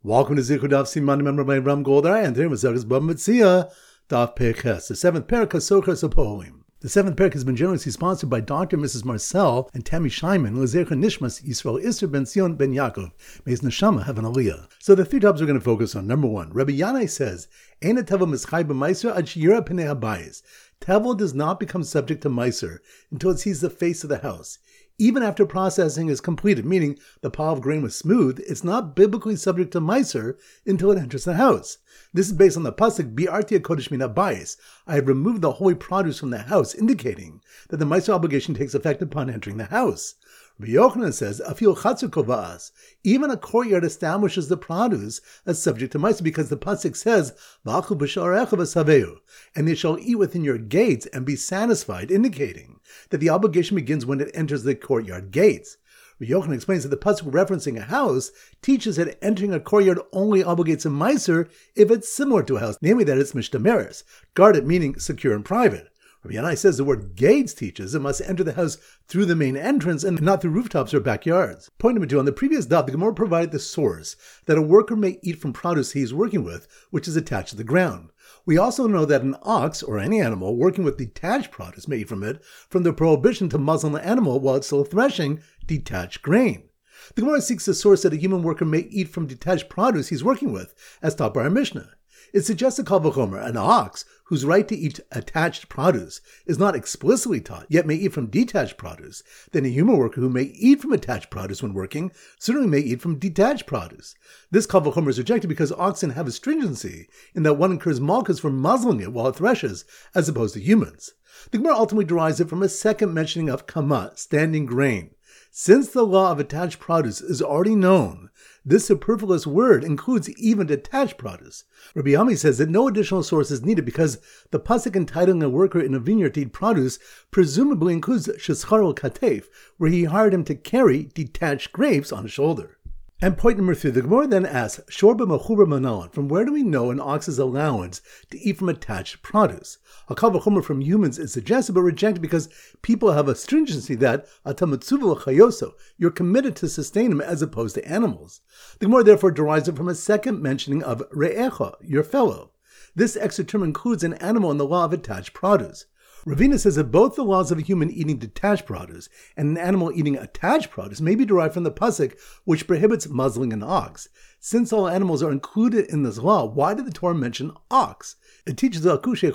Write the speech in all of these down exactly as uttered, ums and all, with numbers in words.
Welcome to Zichud Daf Siman Member by Ram Goldar, and today was Zagaz Bab Mitzia Daf Peches, the seventh parak Sochas Apolim. The seventh parak has been generously sponsored by Doctor and Missus Marcel and Tammy Scheinman, Lezecha Nishmas Yisrael Isser Ben Sion Ben Yaakov. May his neshama have an aliyah. So the three topics we're going to focus on. Number one, Rabbi Yanai says, Eina Tevel Mischai B'Maiser Ad Sheyira Pnei Habayis. Tevel does not become subject to Meiser until it sees the face of the house. Even after processing is completed, meaning the pile of grain was smooth, it's not biblically subject to Meiser until it enters the house. This is based on the pasuk, Bi'arti HaKodesh Min HaBayis. I have removed the holy produce from the house, indicating that the Meiser obligation takes effect upon entering the house. Rabbi Yochanan says, Afil Chatzur Kova'as. Even a courtyard establishes the produce as subject to Meiser, because the pasuk says, V'achul b'sha'arecha v'saveu, and they shall eat within your gates and be satisfied, indicating that the obligation begins when it enters the courtyard gates. Rabbi Yochanan explains that the pasuk referencing a house teaches that entering a courtyard only obligates a Meiser if it's similar to a house, namely that it's mishtameres, guarded, meaning secure and private. Rabbi Yanai says the word gates teaches it must enter the house through the main entrance and not through rooftops or backyards. Point number two, on the previous daf, the Gemara provided the source that a worker may eat from produce he is working with, which is attached to the ground. We also know that an ox, or any animal, working with detached produce may eat from it, from the prohibition to muzzle the animal while it's still threshing detached grain. The Gemara seeks the source that a human worker may eat from detached produce he's working with, as taught by our Mishnah. It suggests a kal v'chomer, an ox, whose right to eat attached produce is not explicitly taught, yet may eat from detached produce, then a human worker who may eat from attached produce when working certainly may eat from detached produce. This kal v'chomer is rejected because oxen have astringency in that one incurs malchus for muzzling it while it threshes, as opposed to humans. The Gemara ultimately derives it from a second mentioning of kama, standing grain. Since the law of attached produce is already known, this superfluous word includes even detached produce. Rabbi Ami says that no additional source is needed because the pasuk entitling a worker in a vineyard to eat produce presumably includes shescharo katef, where he hired him to carry detached grapes on his shoulder. And point number three, the Gemara then asks, Shorba mechubra manon, from where do we know an ox's allowance to eat from attached produce? A kal v'chomer from humans is suggested but rejected because people have a stringency that atamatsuva l'chayoso, you're committed to sustain them as opposed to animals. The Gemara therefore derives it from a second mentioning of re'echa, your fellow. This extra term includes an animal in the law of attached produce. Ravina says that both the laws of a human eating detached produce and an animal eating attached produce may be derived from the pasuk, which prohibits muzzling an ox. Since all animals are included in this law, why did the Torah mention ox? It teaches to compare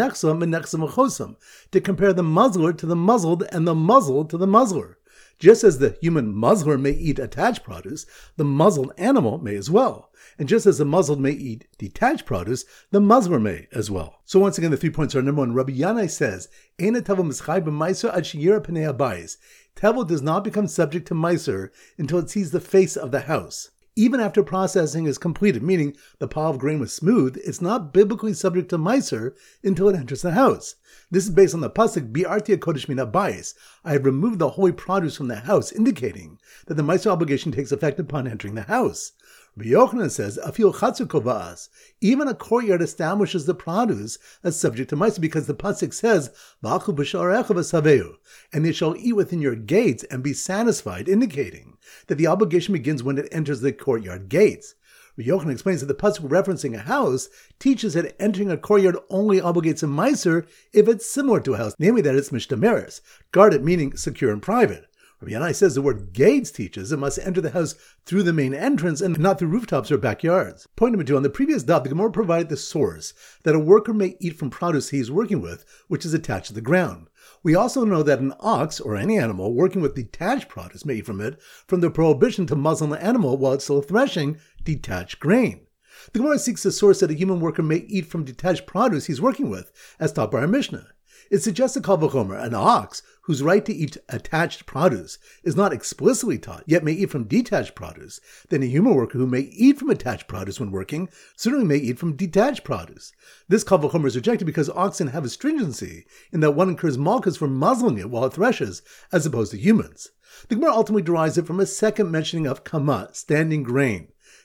the muzzler to the muzzled and the muzzled to the muzzler. Just as the human muzzler may eat attached produce, the muzzled animal may as well. And just as the muzzled may eat detached produce, the muzzler may as well. So once again, the three points are: number one, Rabbi Yanai says, Eina Tevel Mischai B'Maiser Ad Sheyira Pnei Habayis. Tevel does not become subject to Meiser until it sees the face of the house. Even after processing is completed, meaning the pile of grain was smooth, it's not biblically subject to Meiser until it enters the house. This is based on the pasuk, Bi'arti HaKodesh Min HaBayis. I have removed the holy produce from the house, indicating that the Meiser obligation takes effect upon entering the house. Rabbi Yochanan says, Afil Chatzur Kova'as. Even a courtyard establishes the produce as subject to Meiser, because the pasuk says, V'achul b'sha'arecha v'saveu, and they shall eat within your gates and be satisfied, indicating that the obligation begins when it enters the courtyard gates. Rabbi Yochanan explains that the pasuk referencing a house teaches that entering a courtyard only obligates a Meiser if it's similar to a house, namely that it's mishtameres, guarded, meaning secure and private. Rabbi Yanai says the word gates teaches it must enter the house through the main entrance and not through rooftops or backyards. Point number two, on the previous daf, the Gemara provided the source that a worker may eat from produce he is working with, which is attached to the ground. We also know that an ox, or any animal, working with detached produce may eat from it, from the prohibition to muzzle the animal while it's still threshing detached grain. The Gemara seeks the source that a human worker may eat from detached produce he's working with, as taught by our Mishnah. It suggests a kal v'chomer, an ox, whose right to eat attached produce is not explicitly taught, yet may eat from detached produce, then a human worker who may eat from attached produce when working certainly may eat from detached produce. This kal v'chomer is rejected because oxen have astringency in that one incurs malchus for muzzling it while it threshes, as opposed to humans. The Gemara ultimately derives it from a second mentioning of kama, standing grain.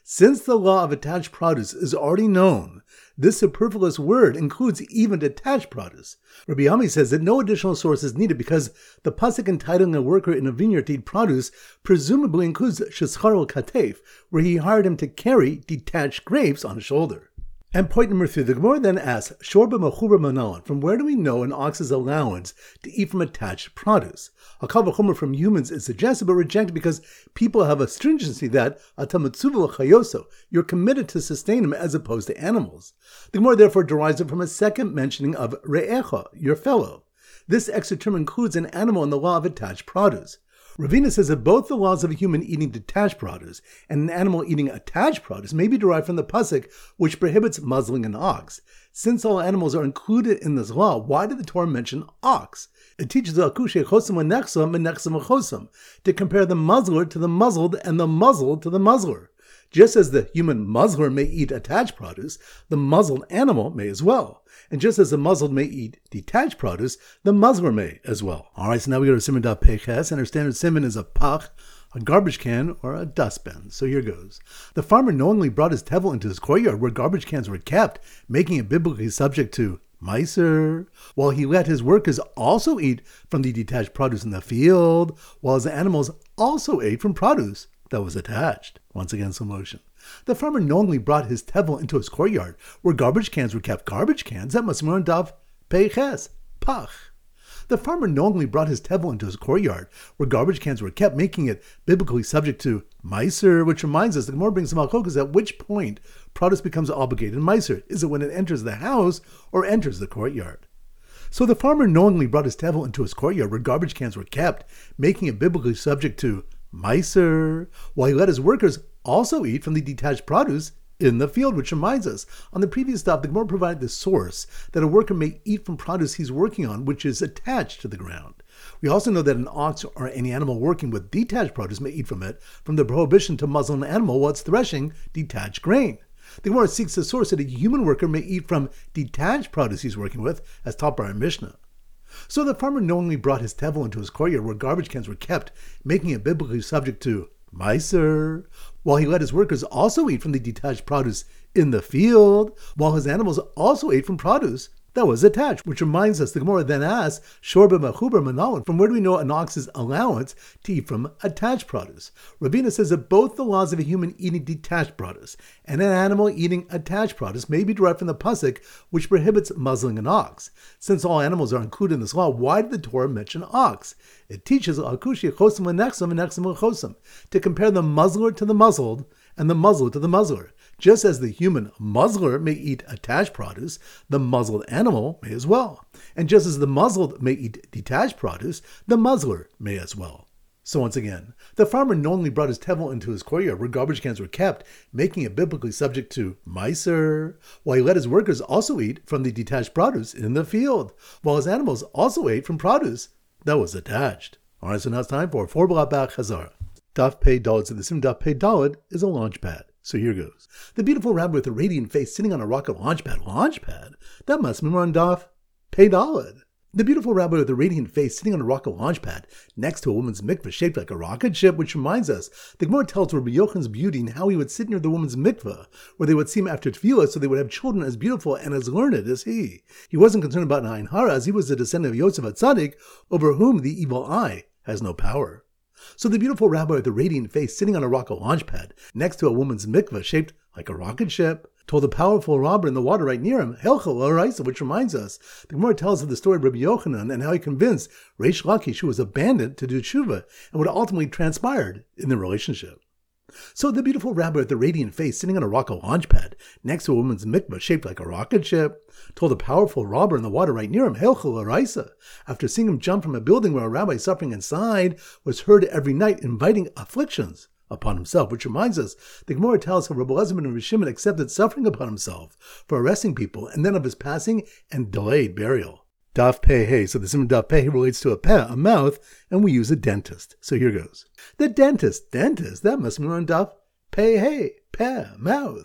Since the law of attached produce is already known, this superfluous word includes even detached produce. Rabbi Ami says that no additional source is needed because the pasuk entitling a worker in a vineyard to eat produce presumably includes Shescharo Katef, where he hired him to carry detached grapes on his shoulder. And point number three, the Gemara then asks, Shorba Mechuber Manon, from where do we know an ox's allowance to eat from attached produce? A kal v'chomer from humans is suggested but rejected because people have a stringency that, atamatsuva l'chayoso, you're committed to sustain them as opposed to animals. The Gemara therefore derives it from a second mentioning of re'echa, your fellow. This extra term includes an animal in the law of attached produce. Ravina says that both the laws of a human eating detached produce and an animal eating attached produce may be derived from the pasuk which prohibits muzzling an ox. Since all animals are included in this law, why did the Torah mention ox? It teaches akushe chosam v'nechsam v'nechsam v'chosam to compare the muzzler to the muzzled and the muzzled to the muzzler. Just as the human muzzler may eat attached produce, the muzzled animal may as well. And just as the muzzled may eat detached produce, the muzzler may as well. All right, so now we go to Siman Daf Peches, and our standard siman is a pach, a garbage can, or a dustbin. So here goes. The farmer knowingly brought his tevel into his courtyard where garbage cans were kept, making it biblically subject to Meiser, while he let his workers also eat from the detached produce in the field, while his animals also ate from produce that was attached. Once again, some motion. The farmer knowingly brought his tevel into his courtyard, where garbage cans were kept. Garbage cans, that must be on Daf Peches, Pach. The farmer knowingly brought his tevel into his courtyard, where garbage cans were kept, making it biblically subject to Meiser, which reminds us, the Gemara brings some halachos at which point produce becomes obligated in Meiser. Is it when it enters the house or enters the courtyard? So the farmer knowingly brought his tevel into his courtyard, where garbage cans were kept, making it biblically subject to Meiser, while he let his workers also eat from the detached produce in the field, which reminds us, on the previous stop, the Gemara provided the source that a worker may eat from produce he's working on, which is attached to the ground. We also know that an ox or any animal working with detached produce may eat from it, from the prohibition to muzzle an animal while it's threshing detached grain. The Gemara seeks the source that a human worker may eat from detached produce he's working with, as taught by our Mishnah. So the farmer knowingly brought his tevel into his courtyard where garbage cans were kept, making it biblically subject to Meiser, while he let his workers also eat from the detached produce in the field, while his animals also ate from produce that was attached. Which reminds us, the Gemara then asks, Shorba Mechuber Manon, from where do we know an ox's allowance to eat from attached produce? Ravina says that both the laws of a human eating detached produce and an animal eating attached produce may be derived from the pasuk which prohibits muzzling an ox. Since all animals are included in this law, why did the Torah mention ox? It teaches Akushi Chosam v'nechsam v'nechsam v'chosam to compare the muzzler to the muzzled and the muzzler to the muzzler. Just as the human muzzler may eat attached produce, the muzzled animal may as well. And just as the muzzled may eat detached produce, the muzzler may as well. So once again, the farmer knowingly brought his tevel into his courtyard where garbage cans were kept, making it biblically subject to Meiser, while he let his workers also eat from the detached produce in the field, while his animals also ate from produce that was attached. All right, so now it's time for four Blabach Hazara. Daf Pei Daled. So the sim Daf Pei Daled is a launch pad. So here goes. The beautiful rabbi with a radiant face sitting on a rocket launch pad. Launch pad? That must be on Daf Pei Daled. The beautiful rabbi with a radiant face sitting on a rocket launch pad next to a woman's mikveh shaped like a rocket ship, which reminds us, the Gemara tells Rabbi Yochan's beauty and how he would sit near the woman's mikveh, where they would see him after tefillah, so they would have children as beautiful and as learned as he. He wasn't concerned about an ayin hara, as he was the descendant of Yosef HaTzadik, over whom the evil eye has no power. So the beautiful rabbi with the radiant face sitting on a rocket launch pad next to a woman's mikveh shaped like a rocket ship told a powerful robber in the water right near him, Helcha l'oraisa, which reminds us, the Gemara tells of the story of Rabbi Yochanan and how he convinced Reish Lakish, who was abandoned, to do tshuva, and what ultimately transpired in the relationship. So the beautiful rabbi with the radiant face sitting on a rocket launch pad next to a woman's mikveh shaped like a rocket ship told a powerful robber in the water right near him, Helcha l'oraisa, after seeing him jump from a building where a rabbi suffering inside was heard every night inviting afflictions upon himself, which reminds us, the Gemara tells how Rabbi Elazar ben Shimon accepted suffering upon himself for arresting people, and then of his passing and delayed burial. Daf Pei Hey. So the sim Daf Pei relates to a peh, a mouth, and we use a dentist. So here goes. The dentist, dentist, that must be on Daf Pei Hey, peh, mouth.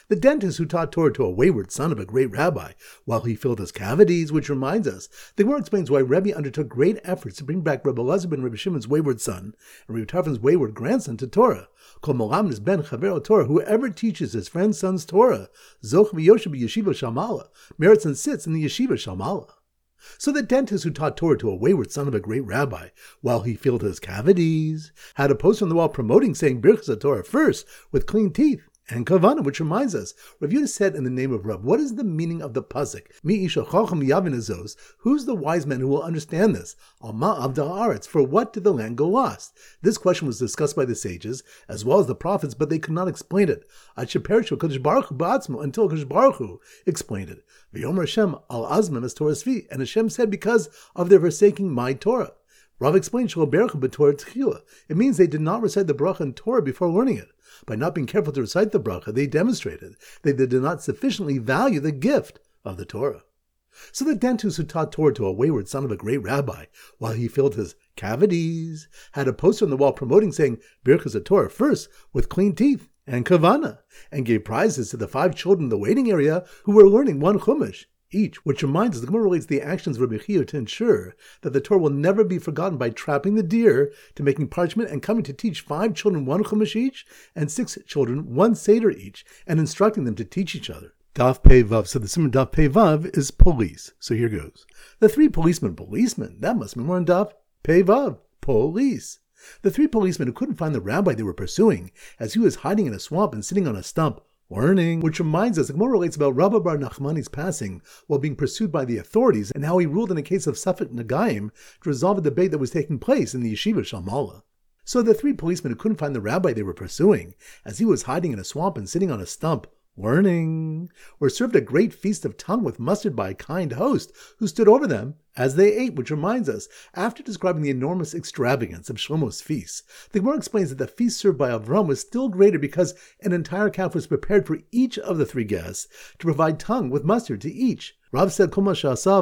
The dentist who taught Torah to a wayward son of a great rabbi while he filled his cavities, which reminds us, the Gemara explains why Rebbe undertook great efforts to bring back Rebbe Elazar ben Rebbe Shimon's wayward son and Rebbe Tarfon's wayward grandson to Torah. Kol Melamed is ben Chavero Torah, whoever teaches his friend's son's Torah, Zoch v'yoshev b'yeshiva Shalmala, merits and sits in the yeshiva Shalmala. So the dentist who taught Torah to a wayward son of a great rabbi while he filled his cavities had a poster on the wall promoting saying Birchas Torah first with clean teeth and kavanah, which reminds us, Rav Yehuda said in the name of Rav, what is the meaning of the pasuk? Mi isha chacham yavin azos. Who's the wise man who will understand this? Alma avda haaretz. For what did the land go lost? This question was discussed by the sages as well as the prophets, but they could not explain it. Ad sheperishu Kadosh Baruch Hu ba'atzmo, until Kadosh Baruch Hu explained it. V'yomer Hashem al azman as Torah svi, and Hashem said because of their forsaking my Torah. Rav explained Shelo Berechu b'Torah Tchila. It means they did not recite the bracha in Torah before learning it. By not being careful to recite the bracha, they demonstrated that they did not sufficiently value the gift of the Torah. So the dentist who taught Torah to a wayward son of a great rabbi while he filled his cavities had a poster on the wall promoting saying Birchas Torah first with clean teeth and kavanah, and gave prizes to the five children in the waiting area who were learning one chumash each, which reminds us, the Gemara relates the actions of Rabbi Chia to ensure that the Torah will never be forgotten by trapping the deer to making parchment and coming to teach five children one chumash each and six children one seder each and instructing them to teach each other. Daf Pei Vav. So the Simon Daf Pei Vav is police. So here goes. The three policemen, policemen, that must be more in Daf Pei Vav, police. The three policemen who couldn't find the rabbi they were pursuing as he was hiding in a swamp and sitting on a stump learning, which reminds us, the Gemara relates about Rabba bar Nachmani's passing while being pursued by the authorities and how he ruled in a case of Safek Nagaim to resolve a debate that was taking place in the yeshiva Shalmala. So the three policemen who couldn't find the rabbi they were pursuing, as he was hiding in a swamp and sitting on a stump, learning, were served a great feast of tongue with mustard by a kind host who stood over them as they ate, which reminds us, after describing the enormous extravagance of Shlomo's feast, the Gemara explains that the feast served by Avram was still greater because an entire calf was prepared for each of the three guests to provide tongue with mustard to each. Rav said, Whatever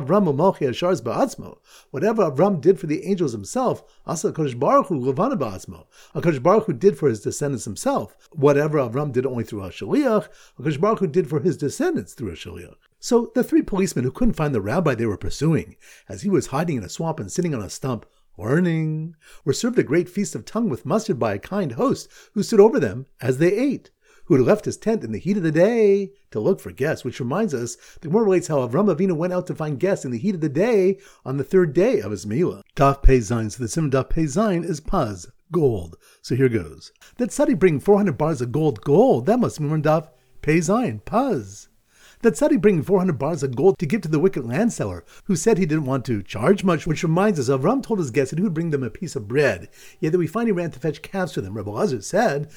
Avram did for the angels himself, Asa Kodesh Baruch Hu Levana Ba'atzmo. HaKadosh Baruch Hu did for his descendants himself. Whatever Avram did only through HaShaliach, HaKadosh Baruch Hu did for his descendants through HaShaliach. So the three policemen who couldn't find the rabbi they were pursuing, as he was hiding in a swamp and sitting on a stump, learning, were served a great feast of tongue with mustard by a kind host who stood over them as they ate, who had left his tent in the heat of the day to look for guests, which reminds us, the Gemara relates how Avram Avinu went out to find guests in the heat of the day on the third day of his Milah. Daf Pei Zayin. So the sim Daf Pei Zayin is paz, gold. So here goes. That tzaddik bring four hundred bars of gold, gold, that must be more Daf Pei Zayin, paz. That tzaddik bringing four hundred bars of gold to give to the wicked land seller, who said he didn't want to charge much, which reminds us, Avram told his guests that he would bring them a piece of bread, yet that we find he ran to fetch calves for them. Rebbe Elazar said,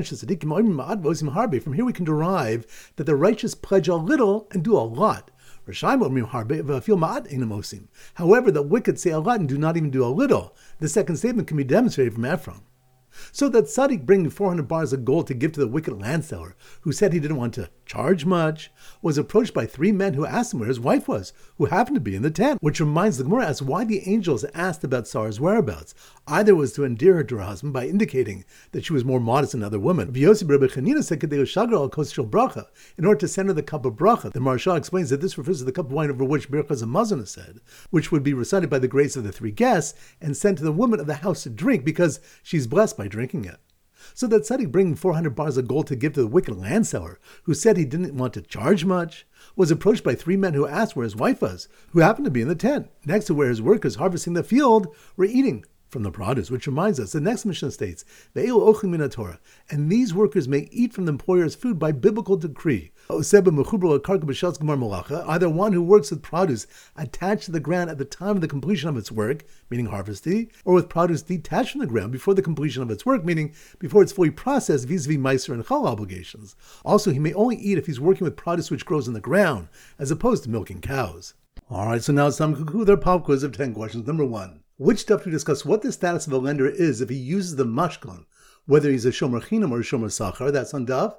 from here we can derive that the righteous pledge a little and do a lot. However, the wicked say a lot and do not even do a little. The second statement can be demonstrated from Ephraim. So that tzaddik bringing four hundred bars of gold to give to the wicked land seller, who said he didn't want to charge much, was approached by three men who asked him where his wife was, who happened to be in the tent, which reminds the Gemara as why the angels asked about Sarah's whereabouts. Either was to endear her to her husband by indicating that she was more modest than other women. V'yosef Rebbe Chanina said bracha, in order to send her the cup of bracha. The Maharsha explains that this refers to the cup of wine over which Birchas Hamazon is said, which would be recited by the grace of the three guests and sent to the woman of the house to drink because she's blessed by drinking it. So that tzaddik bringing four hundred bars of gold to give to the wicked land seller, who said he didn't want to charge much, was approached by three men who asked where his wife was, who happened to be in the tent, next to where his workers harvesting the field were eating from the produce, which reminds us, the next Mishnah states, Ve'elu ochlim min haTorah, and these workers may eat from the employer's food by biblical decree. Either one who works with produce attached to the ground at the time of the completion of its work, meaning harvesting, or with produce detached from the ground before the completion of its work, meaning before it's fully processed vis-a-vis meiser and chal obligations. Also, he may only eat if he's working with produce which grows in the ground, as opposed to milking cows. Alright, so now it's time to conclude our pop quiz of ten questions. Number one. Which stuff we discuss what the status of a lender is if he uses the mashkan, whether he's a shomer chinam or a shomer sachar. That's on Daf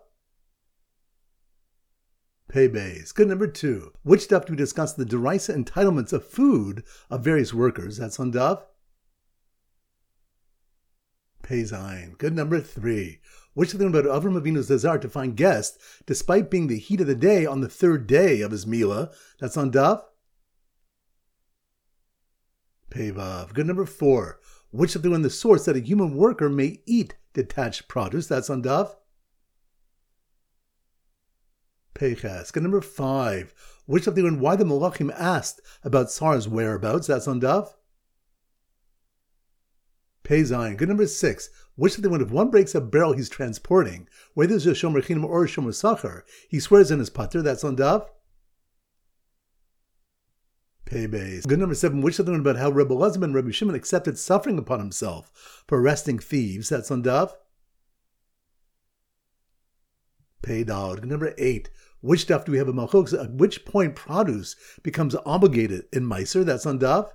Pei Beis. Good. Number two. Which stuff do we discuss the deraisa entitlements of food of various workers? That's on Daf Pei Zayin. Good. Number three. Which of them about Avram Avinu's desire to find guests, despite being the heat of the day on the third day of his Mila? That's on Daf. Pevav. Good number four. Which of them on the source that a human worker may eat detached produce? That's on Daf. Peches. Good number five. Which of the and why the Malachim asked about Sarah's whereabouts? That's on Daf. Pei Zayin. Good number six. Which of the one if one breaks a barrel he's transporting, whether it's a shomer chinim or a shomer sachar, he swears in his pater? That's on Daf. Pei Beis. Good number seven. Which of the one about how Rebbe Elazar and Rebbe Shimon accepted suffering upon himself for arresting thieves? That's on Daf. Pei Daled. Good number eight. Which daf do we have in Malchok? At which point produce becomes obligated in Meiser? That's on Daf.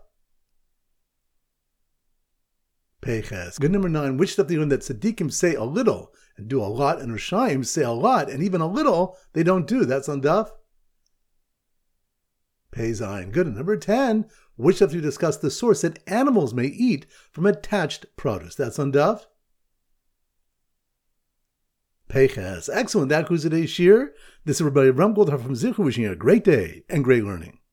Peches. Good number nine. Which daf do you know that tzaddikim say a little and do a lot, and Rishayim say a lot and even a little they don't do? That's on Daf. Pei Zayin. Good. And number ten. Which daf do you discuss the source that animals may eat from attached produce? That's on Daf. Peches. Excellent. That concludes today's shir. This is everybody. Ram Goldhar from Zichu wishing you a great day and great learning.